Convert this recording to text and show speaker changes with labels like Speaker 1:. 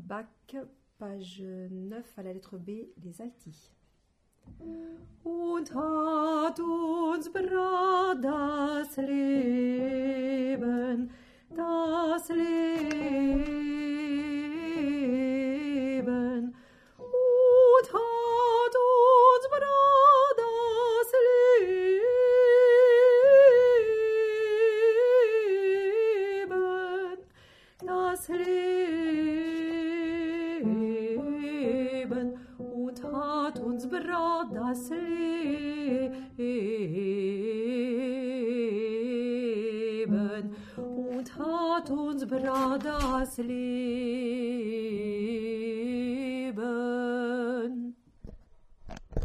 Speaker 1: Bach, page 9 à la lettre B, les altis. Und hat uns Brot das Leben, und hat uns Brot das Leben, und hat uns Brot das Leben, und hat uns Brot das Leben.